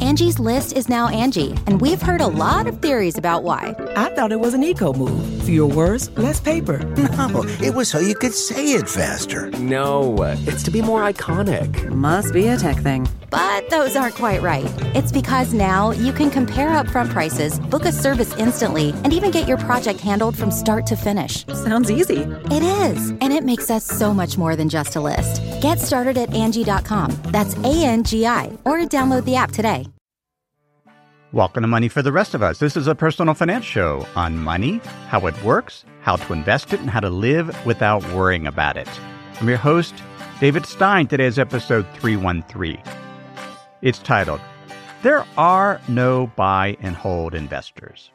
Angie's List is now Angie, and we've heard a lot of theories about why. I thought it was an eco move. Fewer words, less paper. No, it was so you could say it faster. No, it's to be more iconic. Must be a tech thing. But those aren't quite right. It's because now you can compare upfront prices, book a service instantly, and even get your project handled from start to finish. Sounds easy. It is, and it makes us so much more than just a list. Get started at Angie.com. That's ANGI, or download the app today. Welcome to Money for the Rest of Us. This is a personal finance show on money, how it works, how to invest it, and how to live without worrying about it. I'm your host, David Stein. Today's episode 313. It's titled, There Are No Buy and Hold Investors.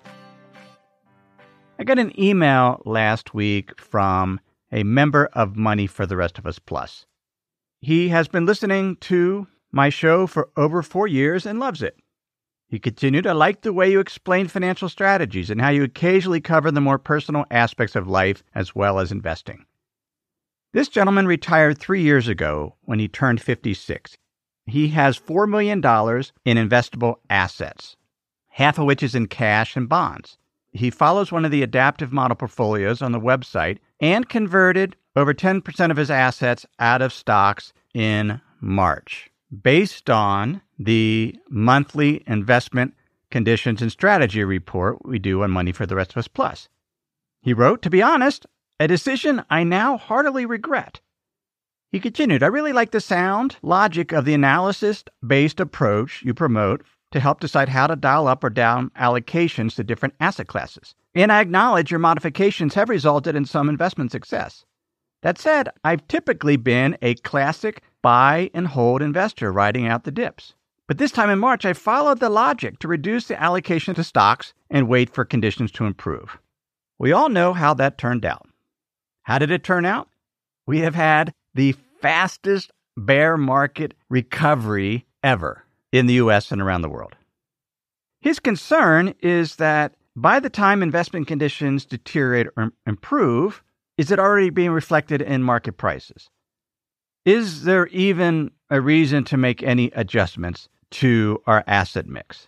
I got an email last week from a member of Money for the Rest of Us Plus. He has been listening to my show for over 4 years and loves it. He continued, I like the way you explain financial strategies and how you occasionally cover the more personal aspects of life as well as investing. This gentleman retired 3 years ago when he turned 56. He has $4 million in investable assets, half of which is in cash and bonds. He follows one of the adaptive model portfolios on the website and converted over 10% of his assets out of stocks in March, based on the monthly investment conditions and strategy report we do on Money for the Rest of Us Plus. He wrote, to be honest, a decision I now heartily regret. He continued, I really like the sound logic of the analysis-based approach you promote to help decide how to dial up or down allocations to different asset classes. And I acknowledge your modifications have resulted in some investment success. That said, I've typically been a classic buy and hold investor riding out the dips. But this time in March, I followed the logic to reduce the allocation to stocks and wait for conditions to improve. We all know how that turned out. How did it turn out? We have had the fastest bear market recovery ever in the U.S. and around the world. His concern is that by the time investment conditions deteriorate or improve, is it already being reflected in market prices? Is there even a reason to make any adjustments to our asset mix?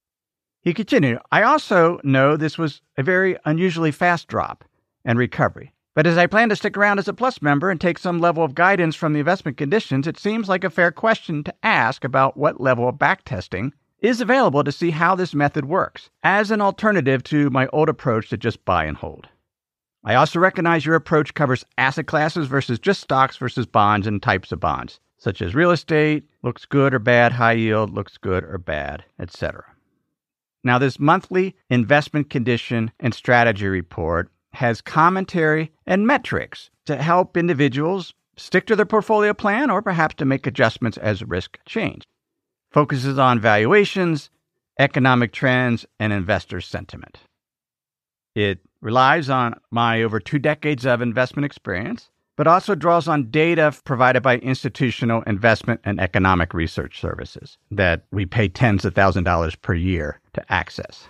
He continued, I also know this was a very unusually fast drop and recovery. But as I plan to stick around as a Plus member and take some level of guidance from the investment conditions, it seems like a fair question to ask about what level of backtesting is available to see how this method works, as an alternative to my old approach to just buy and hold. I also recognize your approach covers asset classes versus just stocks versus bonds and types of bonds, such as real estate, looks good or bad, high yield, looks good or bad, etc. Now, this monthly investment condition and strategy report has commentary and metrics to help individuals stick to their portfolio plan or perhaps to make adjustments as risk change. Focuses on valuations, economic trends, and investor sentiment. It relies on my over 2 decades of investment experience, but also draws on data provided by institutional investment and economic research services that we pay tens of thousands of dollars per year to access.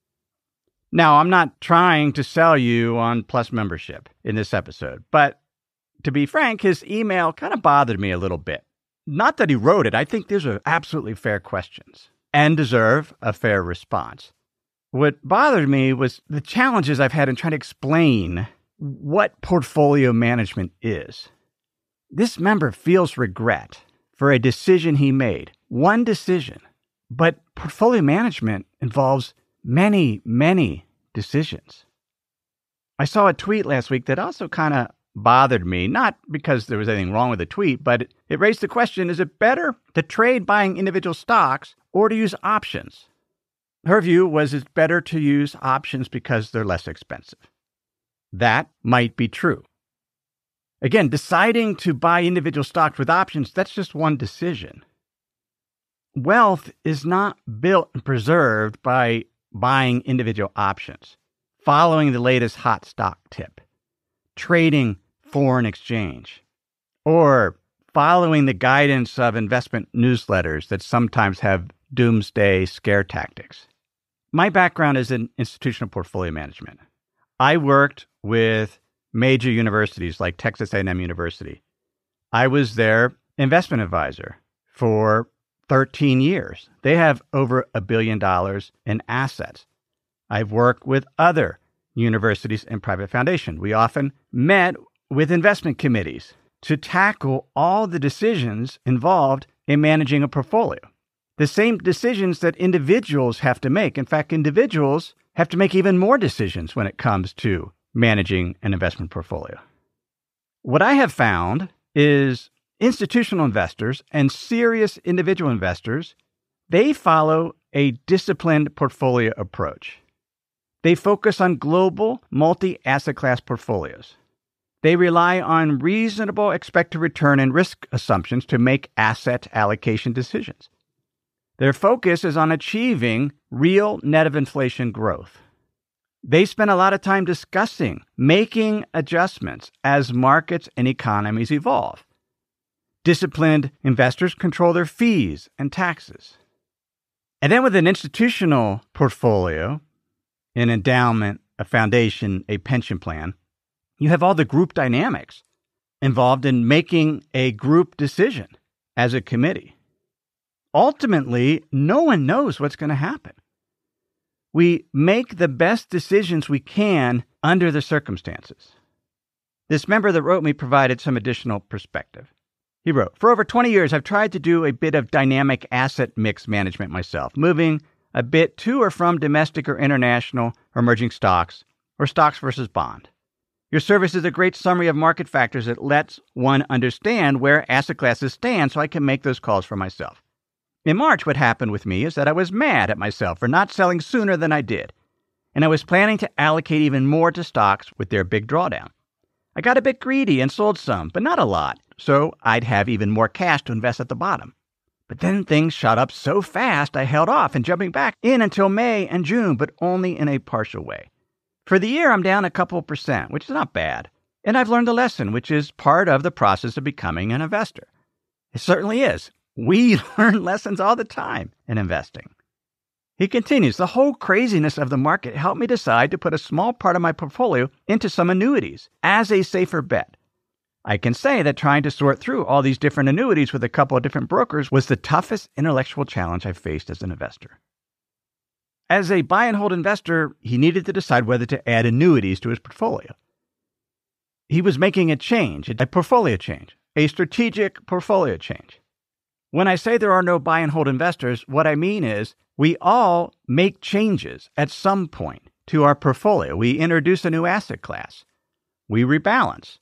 Now, I'm not trying to sell you on Plus membership in this episode, but to be frank, his email kind of bothered me a little bit. Not that he wrote it. I think these are absolutely fair questions and deserve a fair response. What bothered me was the challenges I've had in trying to explain what portfolio management is. This member feels regret for a decision he made, one decision, but portfolio management involves many, many decisions. I saw a tweet last week that also kind of bothered me, not because there was anything wrong with the tweet, but it raised the question, is it better to trade buying individual stocks or to use options? Her view was it's better to use options because they're less expensive. That might be true. Again, deciding to buy individual stocks with options, that's just one decision. Wealth is not built and preserved by buying individual options, following the latest hot stock tip, trading foreign exchange, or following the guidance of investment newsletters that sometimes have doomsday scare tactics. My background is in institutional portfolio management. I worked with major universities like Texas A&M University. I was their investment advisor for 13 years. They have over $1 billion in assets. I've worked with other universities and private foundations. We often met with investment committees to tackle all the decisions involved in managing a portfolio. The same decisions that individuals have to make. In fact, individuals have to make even more decisions when it comes to managing an investment portfolio. What I have found is institutional investors and serious individual investors, they follow a disciplined portfolio approach. They focus on global multi-asset class portfolios. They rely on reasonable expected return and risk assumptions to make asset allocation decisions. Their focus is on achieving real net of inflation growth. They spend a lot of time discussing making adjustments as markets and economies evolve. Disciplined investors control their fees and taxes. And then with an institutional portfolio, an endowment, a foundation, a pension plan, you have all the group dynamics involved in making a group decision as a committee. Ultimately, no one knows what's going to happen. We make the best decisions we can under the circumstances. This member that wrote me provided some additional perspective. He wrote, "For over 20 years, I've tried to do a bit of dynamic asset mix management myself, moving a bit to or from domestic or international or emerging stocks, or stocks versus bond. Your service is a great summary of market factors that lets one understand where asset classes stand so I can make those calls for myself. In March, what happened with me is that I was mad at myself for not selling sooner than I did, and I was planning to allocate even more to stocks with their big drawdown. I got a bit greedy and sold some, but not a lot, so I'd have even more cash to invest at the bottom. But then things shot up so fast I held off and jumping back in until May and June, but only in a partial way. For the year, I'm down a couple %, which is not bad. And I've learned a lesson, which is part of the process of becoming an investor. It certainly is. We learn lessons all the time in investing." He continues, "The whole craziness of the market helped me decide to put a small part of my portfolio into some annuities as a safer bet. I can say that trying to sort through all these different annuities with a couple of different brokers was the toughest intellectual challenge I've faced as an investor." As a buy and hold investor, he needed to decide whether to add annuities to his portfolio. He was making a change, a portfolio change, a strategic portfolio change. When I say there are no buy and hold investors, what I mean is we all make changes at some point to our portfolio. We introduce a new asset class. We rebalance.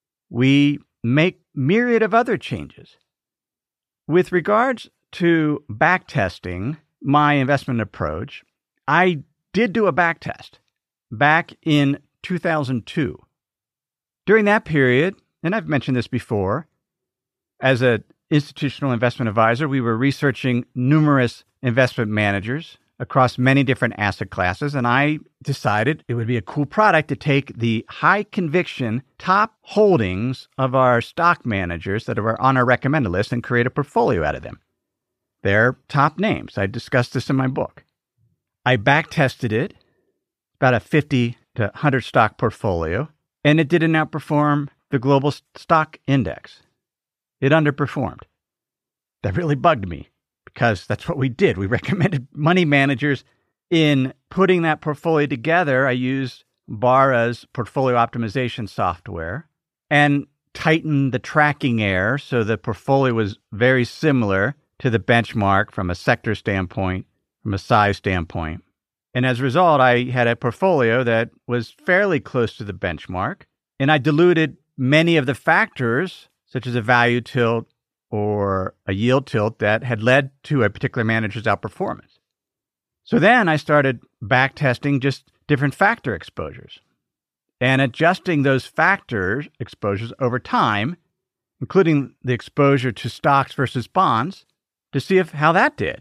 We make myriad of other changes. With regards to backtesting my investment approach, I did do a backtest back in 2002. During that period, and I've mentioned this before, as an institutional investment advisor, we were researching numerous investment managers across many different asset classes, and I decided it would be a cool product to take the high conviction top holdings of our stock managers that are on our recommended list and create a portfolio out of them. They're top names. I discussed this in my book. I backtested it, about a 50 to 100 stock portfolio, and it didn't outperform the global stock index. It underperformed. That really bugged me because that's what we did. We recommended money managers in putting that portfolio together. I used Barra's portfolio optimization software and tightened the tracking error so the portfolio was very similar to the benchmark from a sector standpoint, from a size standpoint. And as a result, I had a portfolio that was fairly close to the benchmark, and I diluted many of the factors, such as a value tilt or a yield tilt, that had led to a particular manager's outperformance. So then I started backtesting just different factor exposures and adjusting those factor exposures over time, including the exposure to stocks versus bonds, to see how that did.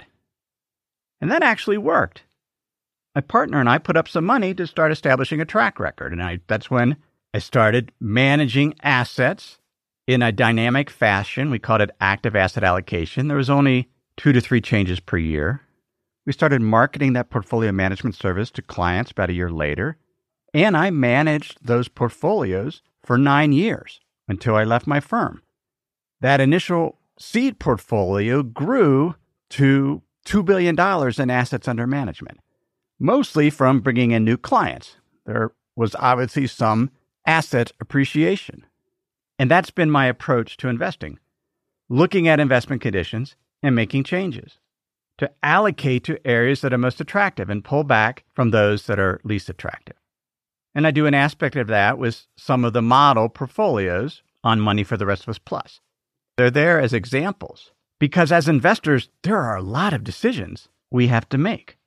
And that actually worked. My partner and I put up some money to start establishing a track record. And that's when I started managing assets in a dynamic fashion. We called it active asset allocation. There was only 2 to 3 changes per year. We started marketing that portfolio management service to clients about a year later. And I managed those portfolios for 9 years until I left my firm. That initial seed portfolio grew to $2 billion in assets under management, mostly from bringing in new clients. There was obviously some asset appreciation. And that's been my approach to investing, looking at investment conditions and making changes to allocate to areas that are most attractive and pull back from those that are least attractive. And I do an aspect of that with some of the model portfolios on Money for the Rest of Us Plus. They're there as examples because as investors, there are a lot of decisions we have to make.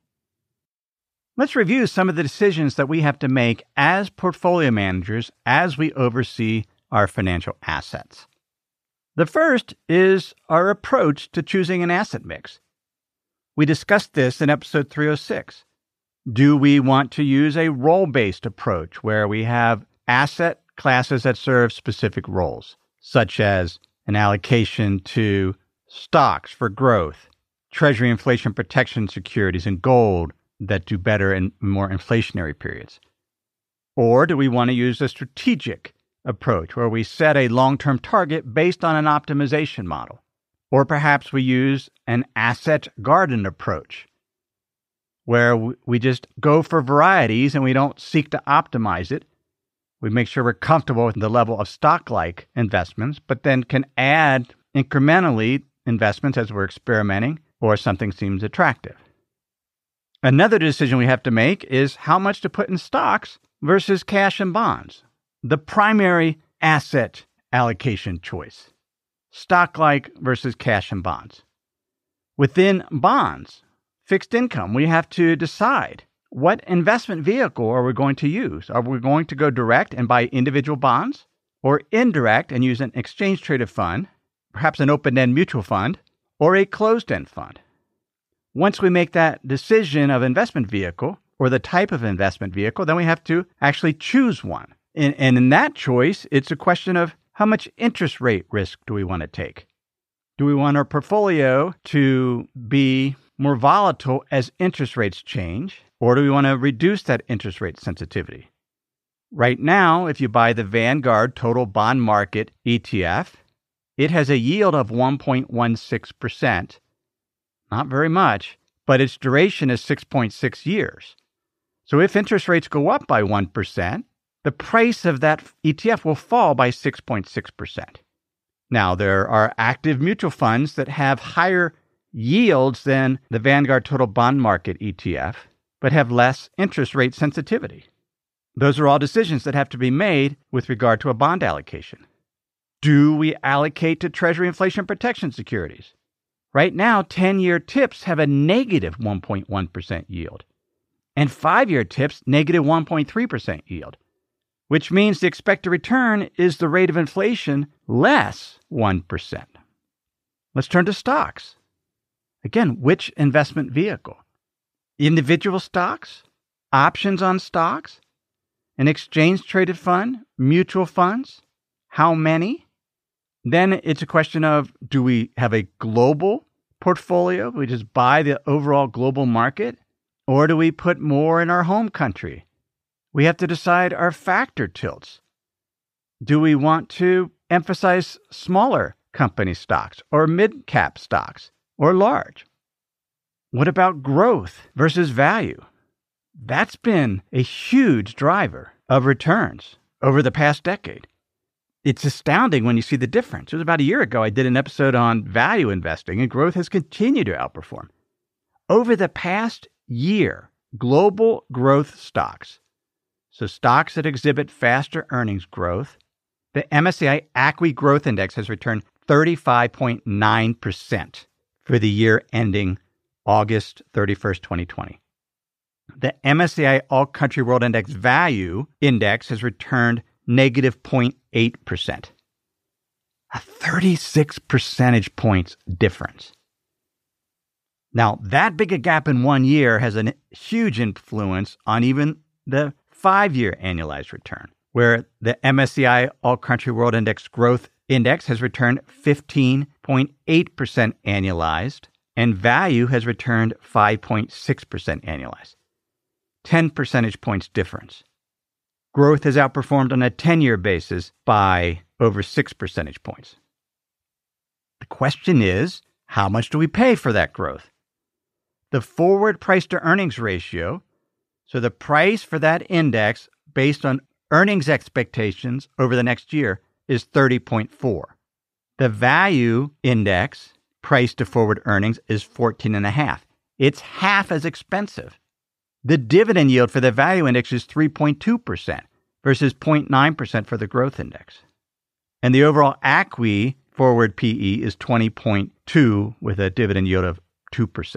Let's review some of the decisions that we have to make as portfolio managers as we oversee our financial assets. The first is our approach to choosing an asset mix. We discussed this in episode 306. Do we want to use a role-based approach where we have asset classes that serve specific roles, such as an allocation to stocks for growth, Treasury inflation protection securities, and gold that do better in more inflationary periods? Or do we want to use a strategic approach where we set a long-term target based on an optimization model? Or perhaps we use an asset garden approach where we just go for varieties and we don't seek to optimize it. We make sure we're comfortable with the level of stock-like investments, but then can add incrementally investments as we're experimenting or something seems attractive. Another decision we have to make is how much to put in stocks versus cash and bonds. The primary asset allocation choice, stock-like versus cash and bonds. Within bonds, fixed income, we have to decide what investment vehicle are we going to use. Are we going to go direct and buy individual bonds, or indirect and use an exchange-traded fund, perhaps an open-end mutual fund, or a closed-end fund? Once we make that decision of investment vehicle or the type of investment vehicle, then we have to actually choose one. And in that choice, it's a question of how much interest rate risk do we want to take? Do we want our portfolio to be more volatile as interest rates change, or do we want to reduce that interest rate sensitivity? Right now, if you buy the Vanguard Total Bond Market ETF, it has a yield of 1.16%. Not very much, but its duration is 6.6 years. So if interest rates go up by 1%, the price of that ETF will fall by 6.6%. Now, there are active mutual funds that have higher yields than the Vanguard Total Bond Market ETF, but have less interest rate sensitivity. Those are all decisions that have to be made with regard to a bond allocation. Do we allocate to Treasury inflation protection securities? Right now, 10-year TIPS have a negative 1.1% yield, and 5-year TIPS negative 1.3% yield, which means the expected return is the rate of inflation less 1%. Let's turn to stocks. Again, which investment vehicle? Individual stocks? Options on stocks? An exchange-traded fund? Mutual funds? How many? Then it's a question of, do we have a global portfolio? We just buy the overall global market? Or do we put more in our home country? We have to decide our factor tilts. Do we want to emphasize smaller company stocks or mid-cap stocks or large? What about growth versus value? That's been a huge driver of returns over the past decade. It's astounding when you see the difference. It was about a year ago I did an episode on value investing, and growth has continued to outperform. Over the past year, global growth stocks, so stocks that exhibit faster earnings growth, the MSCI ACWI Growth Index has returned 35.9% for the year ending August 31st, 2020. The MSCI All Country World Index Value Index has returned negative 0.8%. A 36 percentage points difference. Now, that big a gap in 1 year has a huge influence on even the 5-year annualized return, where the MSCI All Country World Index Growth Index has returned 15.8% annualized, and value has returned 5.6% annualized. 10 percentage points difference. Growth has outperformed on a 10-year basis by over 6 percentage points. The question is, How much do we pay for that growth? The forward price to earnings ratio, so the price for that index based on earnings expectations over the next year, is 30.4. The value index price to forward earnings is 14.5. It's half as expensive. The dividend yield for the value index is 3.2% versus 0.9% for the growth index. And the overall ACWI forward PE is 20.2 with a dividend yield of 2%.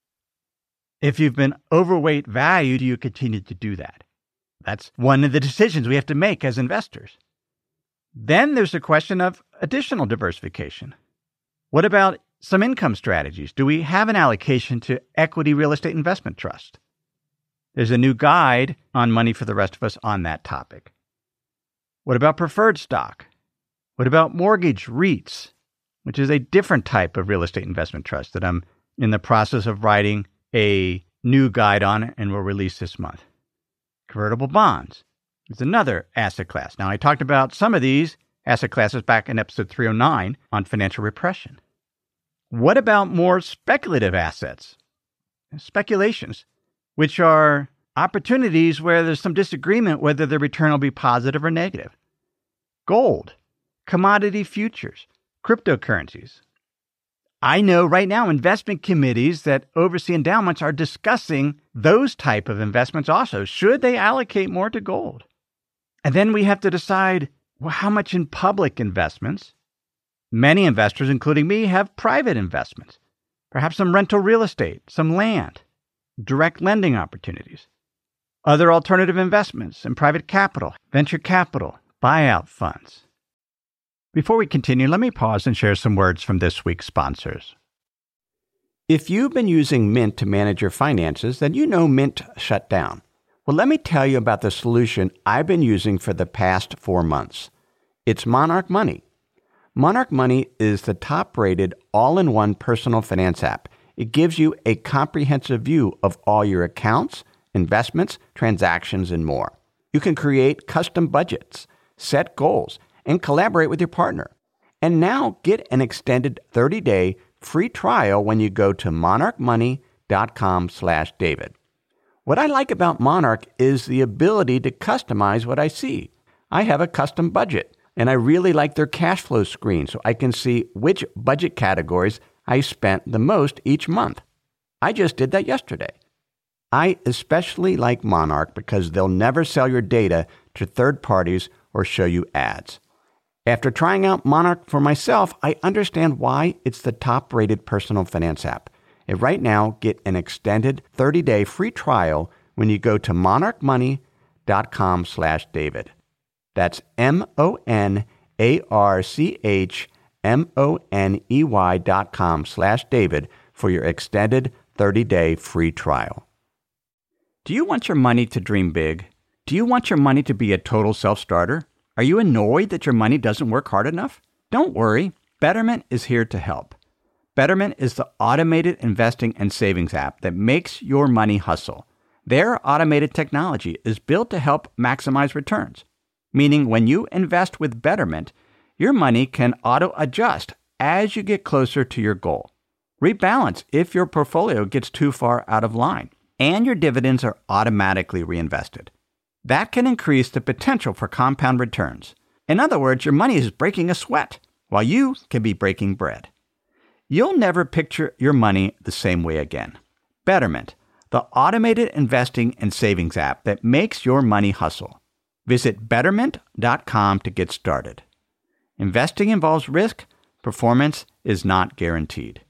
If you've been overweight value, do you continue to do that? That's one of the decisions we have to make as investors. Then there's the question of additional diversification. What about some income strategies? Do we have an allocation to equity real estate investment trust? There's a new guide on Money for the Rest of Us on that topic. What about preferred stock? What about mortgage REITs, which is a different type of real estate investment trust that I'm in the process of writing a new guide on and will release this month? Convertible bonds is another asset class. Now, I talked about some of these asset classes back in episode 309 on financial repression. What about more speculative assets? Speculations, which are opportunities where there's some disagreement whether the return will be positive or negative. Gold, commodity futures, cryptocurrencies. I know right now investment committees that oversee endowments are discussing those type of investments also. Should they allocate more to gold? And then we have to decide, well, how much in public investments? Many investors, including me, have private investments, perhaps some rental real estate, some land, direct lending opportunities, other alternative investments in private capital, venture capital, buyout funds. Before we continue, let me pause and share some words from this week's sponsors. If you've been using Mint to manage your finances, then you know Mint shut down. Well, let me tell you about the solution I've been using for the past 4 months. It's Monarch Money. Monarch Money is the top-rated all-in-one personal finance app. It gives you a comprehensive view of all your accounts, investments, transactions, and more. You can create custom budgets, set goals, and collaborate with your partner. And now get an extended 30-day free trial when you go to monarchmoney.com/David. What I like about Monarch is the ability to customize what I see. I have a custom budget, and I really like their cash flow screen so I can see which budget categories I spent the most each month. I just did that yesterday. I especially like Monarch because they'll never sell your data to third parties or show you ads. After trying out Monarch for myself, I understand why it's the top-rated personal finance app. And right now, get an extended 30-day free trial when you go to monarchmoney.com/David. That's monarchmoney.com/David for your extended 30-day free trial. Do you want your money to dream big? Do you want your money to be a total self-starter? Are you annoyed that your money doesn't work hard enough? Don't worry. Betterment is here to help. Betterment is the automated investing and savings app that makes your money hustle. Their automated technology is built to help maximize returns, meaning when you invest with Betterment, your money can auto-adjust as you get closer to your goal. Rebalance if your portfolio gets too far out of line, and your dividends are automatically reinvested. That can increase the potential for compound returns. In other words, your money is breaking a sweat, while you can be breaking bread. You'll never picture your money the same way again. Betterment, the automated investing and savings app that makes your money hustle. Visit betterment.com to get started. Investing involves risk. Performance is not guaranteed.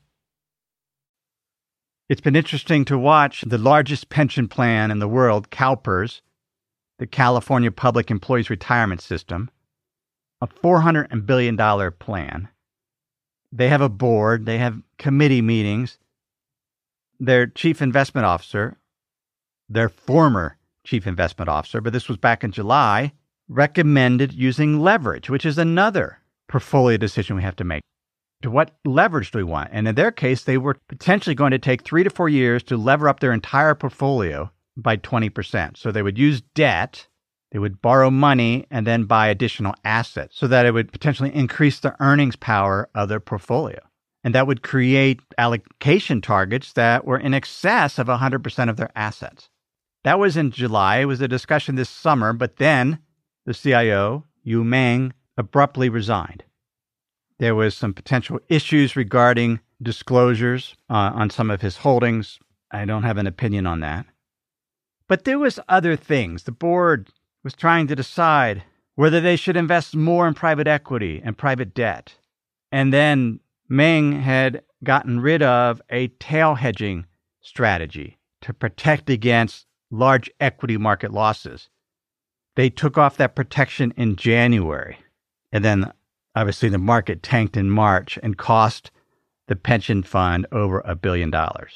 It's been interesting to watch the largest pension plan in the world, CalPERS, the California Public Employees Retirement System, a $400 billion plan. They have a board. They have committee meetings. Their chief investment officer, their former chief investment officer, but this was back in July, recommended using leverage, which is another portfolio decision we have to make. To what leverage do we want? And in their case, they were potentially going to take 3 to 4 years to lever up their entire portfolio by 20%. So they would use debt, they would borrow money, and then buy additional assets so that it would potentially increase the earnings power of their portfolio. And that would create allocation targets that were in excess of 100% of their assets. That was in July. It was a discussion this summer, but then the CIO, Yu Meng, abruptly resigned. There was some potential issues regarding disclosures on some of his holdings. I don't have an opinion on that. But there was other things. The board was trying to decide whether they should invest more in private equity and private debt. And then Meng had gotten rid of a tail hedging strategy to protect against large equity market losses. They took off that protection in January. And then obviously the market tanked in March and cost the pension fund over $1 billion.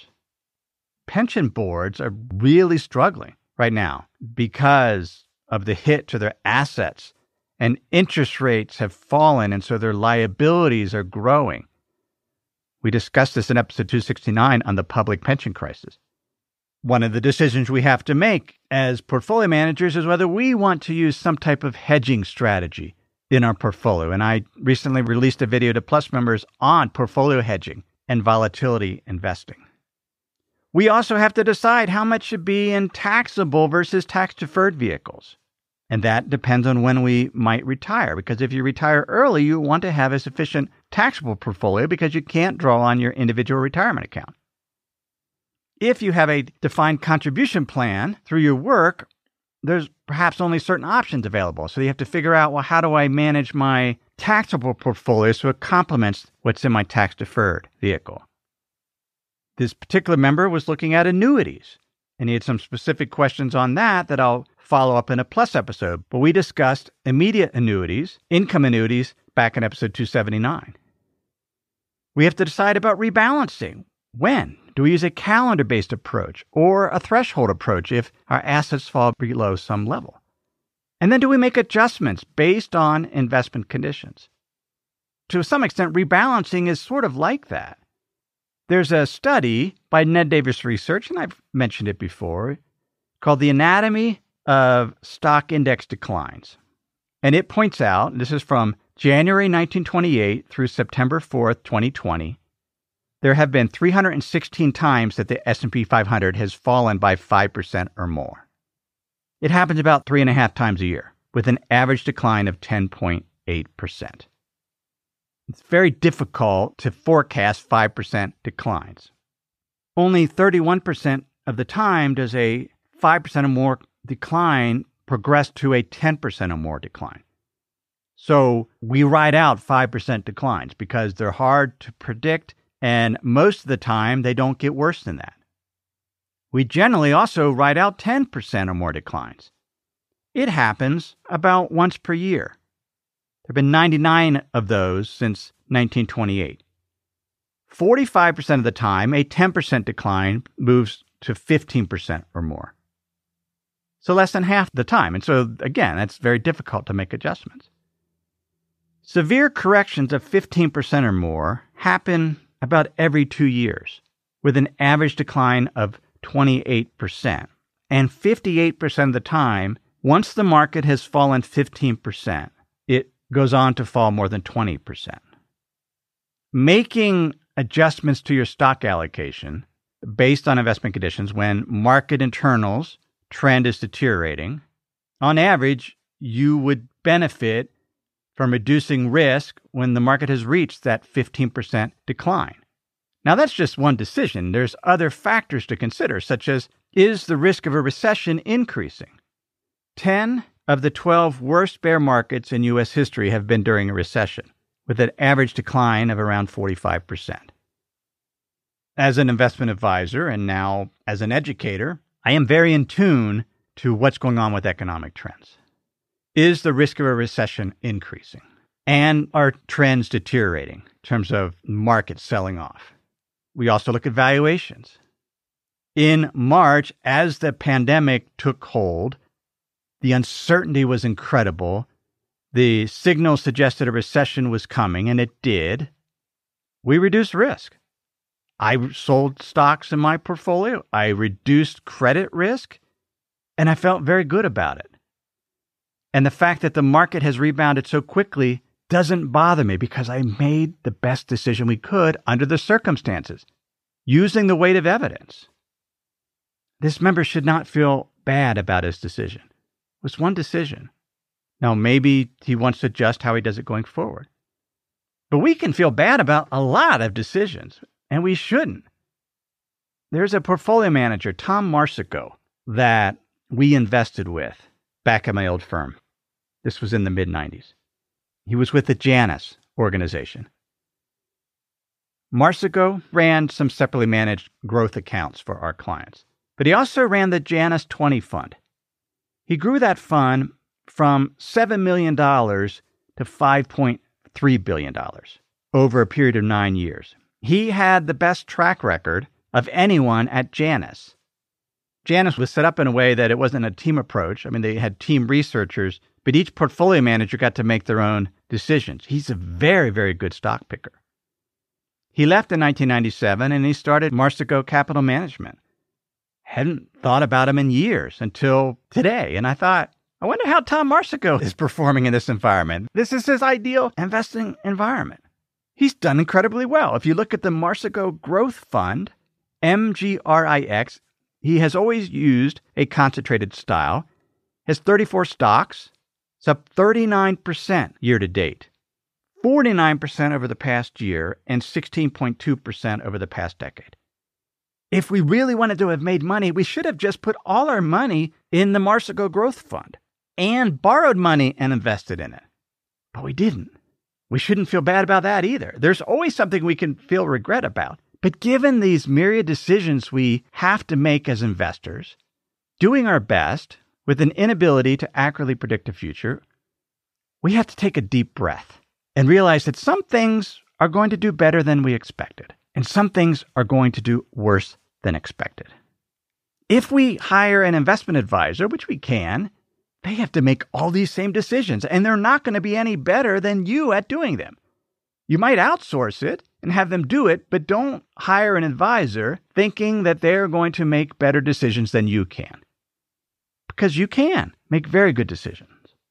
Pension boards are really struggling right now because of the hit to their assets, and interest rates have fallen, and so their liabilities are growing. We discussed this in episode 269 on the public pension crisis. One of the decisions we have to make as portfolio managers is whether we want to use some type of hedging strategy in our portfolio. And I recently released a video to Plus members on portfolio hedging and volatility investing. We also have to decide how much should be in taxable versus tax-deferred vehicles. And that depends on when we might retire, because if you retire early, you want to have a sufficient taxable portfolio because you can't draw on your individual retirement account. If you have a defined contribution plan through your work, there's perhaps only certain options available. So you have to figure out, well, how do I manage my taxable portfolio so it complements what's in my tax-deferred vehicle? This particular member was looking at annuities, and he had some specific questions on that I'll follow up in a Plus episode. But we discussed immediate annuities, income annuities, back in episode 279. We have to decide about rebalancing. When? Do we use a calendar-based approach or a threshold approach if our assets fall below some level? And then do we make adjustments based on investment conditions? To some extent, rebalancing is sort of like that. There's a study by Ned Davis Research, and I've mentioned it before, called The Anatomy of Stock Index Declines. And it points out, this is from January 1928 through September 4th, 2020, there have been 316 times that the S&P 500 has fallen by 5% or more. It happens about 3.5 times a year, with an average decline of 10.8%. It's very difficult to forecast 5% declines. Only 31% of the time does a 5% or more decline progress to a 10% or more decline. So we ride out 5% declines because they're hard to predict, and most of the time they don't get worse than that. We generally also ride out 10% or more declines. It happens about once per year. There have been 99 of those since 1928. 45% of the time, a 10% decline moves to 15% or more. So less than half the time. And so, again, that's very difficult to make adjustments. Severe corrections of 15% or more happen about every 2 years, with an average decline of 28%. And 58% of the time, once the market has fallen 15%, it goes on to fall more than 20%. Making adjustments to your stock allocation based on investment conditions when market internals trend is deteriorating, on average, you would benefit from reducing risk when the market has reached that 15% decline. Now, that's just one decision. There's other factors to consider, such as, is the risk of a recession increasing? 10 of the 12 worst bear markets in U.S. history have been during a recession, with an average decline of around 45%. As an investment advisor and now as an educator, I am very in tune to what's going on with economic trends. Is the risk of a recession increasing? And are trends deteriorating in terms of markets selling off? We also look at valuations. In March, as the pandemic took hold, the uncertainty was incredible. The signals suggested a recession was coming, and it did. We reduced risk. I sold stocks in my portfolio. I reduced credit risk, and I felt very good about it. And the fact that the market has rebounded so quickly doesn't bother me because I made the best decision we could under the circumstances, using the weight of evidence. This member should not feel bad about his decision. It was one decision. Now, maybe he wants to adjust how he does it going forward. But we can feel bad about a lot of decisions, and we shouldn't. There's a portfolio manager, Tom Marsico, that we invested with back at my old firm. This was in the mid-90s. He was with the Janus organization. Marsico ran some separately managed growth accounts for our clients, but he also ran the Janus 20 fund. He grew that fund from $7 million to $5.3 billion over a period of 9 years. He had the best track record of anyone at Janus. Janus was set up in a way that it wasn't a team approach. I mean, they had team researchers, but each portfolio manager got to make their own decisions. He's a very, very good stock picker. He left in 1997 and he started Marsico Capital Management. Hadn't thought about him in years until today. And I thought, I wonder how Tom Marsico is performing in this environment. This is his ideal investing environment. He's done incredibly well. If you look at the Marsico Growth Fund, MGRIX, he has always used a concentrated style. Has 34 stocks. It's up 39% year to date, 49% over the past year, and 16.2% over the past decade. If we really wanted to have made money, we should have just put all our money in the Marsico Growth Fund and borrowed money and invested in it. But we didn't. We shouldn't feel bad about that either. There's always something we can feel regret about. But given these myriad decisions we have to make as investors, doing our best with an inability to accurately predict the future, we have to take a deep breath and realize that some things are going to do better than we expected, and some things are going to do worse than expected. If we hire an investment advisor, which we can, they have to make all these same decisions, and they're not going to be any better than you at doing them. You might outsource it and have them do it, but don't hire an advisor thinking that they're going to make better decisions than you can. Because you can make very good decisions.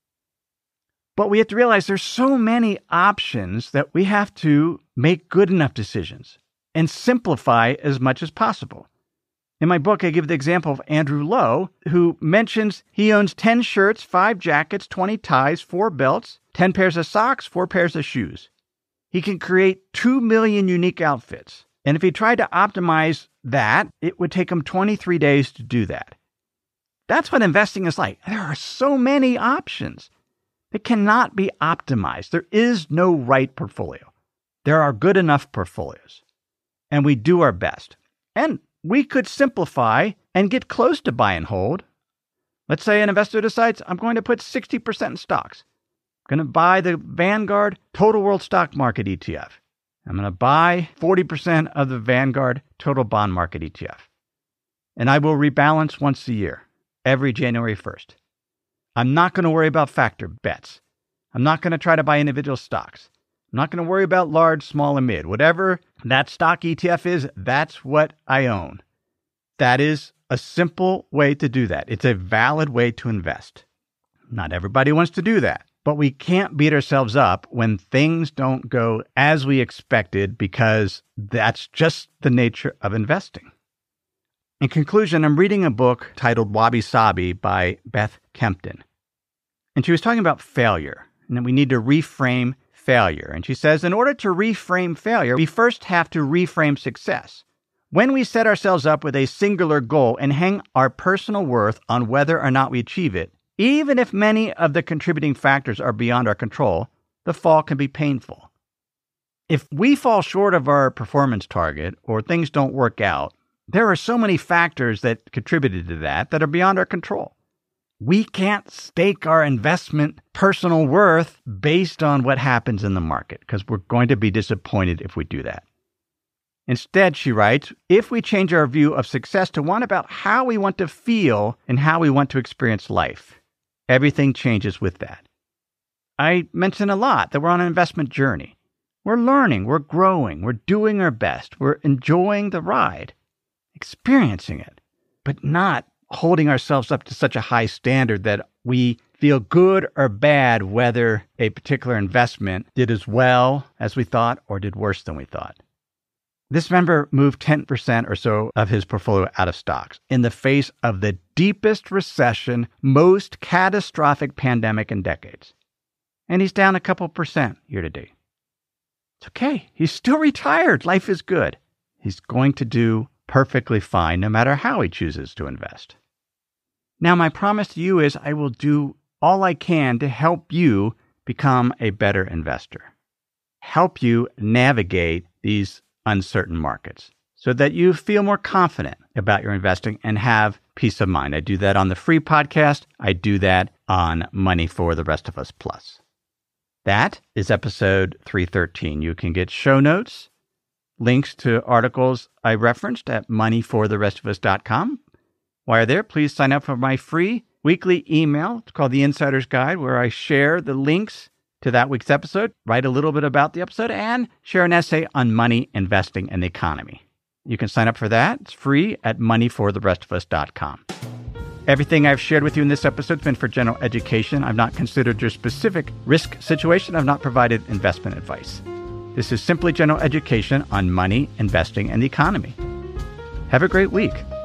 But we have to realize there's so many options that we have to make good enough decisions and simplify as much as possible. In my book, I give the example of Andrew Lowe, who mentions he owns 10 shirts, 5 jackets, 20 ties, 4 belts, 10 pairs of socks, 4 pairs of shoes. He can create 2 million unique outfits. And if he tried to optimize that, it would take him 23 days to do that. That's what investing is like. There are so many options that cannot be optimized. There is no right portfolio. There are good enough portfolios. And we do our best. And we could simplify and get close to buy and hold. Let's say an investor decides, I'm going to put 60% in stocks. I'm going to buy the Vanguard Total World Stock Market ETF. I'm going to buy 40% of the Vanguard Total Bond Market ETF. And I will rebalance once a year, every January 1st. I'm not going to worry about factor bets. I'm not going to try to buy individual stocks. I'm not going to worry about large, small, and mid. Whatever that stock ETF is, that's what I own. That is a simple way to do that. It's a valid way to invest. Not everybody wants to do that, but we can't beat ourselves up when things don't go as we expected because that's just the nature of investing. In conclusion, I'm reading a book titled Wabi Sabi by Beth Kempton. And she was talking about failure, and that we need to reframe failure. And she says, in order to reframe failure, we first have to reframe success. When we set ourselves up with a singular goal and hang our personal worth on whether or not we achieve it, even if many of the contributing factors are beyond our control, the fall can be painful. If we fall short of our performance target or things don't work out, there are so many factors that contributed to that are beyond our control. We can't stake our investment personal worth based on what happens in the market because we're going to be disappointed if we do that. Instead, she writes, if we change our view of success to one about how we want to feel and how we want to experience life, everything changes with that. I mention a lot that we're on an investment journey. We're learning, we're growing, we're doing our best, we're enjoying the ride, experiencing it, but not holding ourselves up to such a high standard that we feel good or bad whether a particular investment did as well as we thought or did worse than we thought. This member moved 10% or so of his portfolio out of stocks in the face of the deepest recession, most catastrophic pandemic in decades. And he's down a couple percent year to date. It's okay. He's still retired. Life is good. He's going to do perfectly fine no matter how he chooses to invest. Now, my promise to you is I will do all I can to help you become a better investor, help you navigate these uncertain markets so that you feel more confident about your investing and have peace of mind. I do that on the free podcast. I do that on Money for the Rest of Us Plus. That is episode 313. You can get show notes, links to articles I referenced at moneyfortherestofus.com. While you're there, please sign up for my free weekly email. It's called The Insider's Guide, where I share the links to that week's episode, write a little bit about the episode, and share an essay on money, investing, and the economy. You can sign up for that. It's free at moneyfortherestofus.com. Everything I've shared with you in this episode has been for general education. I've not considered your specific risk situation. I've not provided investment advice. This is simply general education on money, investing, and the economy. Have a great week.